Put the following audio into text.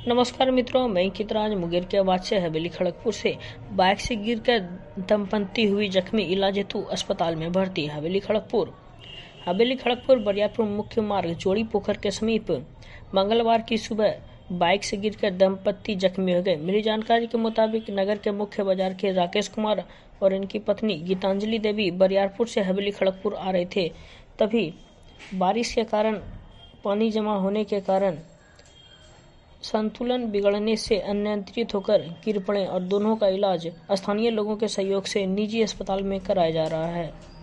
नमस्कार मित्रों, मैं अंकित राज मुंगेर के आवाज से हवेली खड़गपुर से। बाइक से गिरकर दंपत्ति हुई जख्मी, इलाज हेतु अस्पताल में भर्ती। हवेली खड़गपुर बरियारपुर मुख्य मार्ग जोड़ी पोखर के समीप मंगलवार की सुबह बाइक से गिरकर दंपत्ति जख्मी हो गए। मिली जानकारी के मुताबिक नगर के मुख्य बाजार के राकेश कुमार और इनकी पत्नी गीतांजलि देवी बरियारपुर से हवेली खड़गपुर आ रहे थे। तभी बारिश के कारण पानी जमा होने के कारण संतुलन बिगड़ने से अनियंत्रित होकर गिर पड़े और दोनों का इलाज स्थानीय लोगों के सहयोग से निजी अस्पताल में कराया जा रहा है।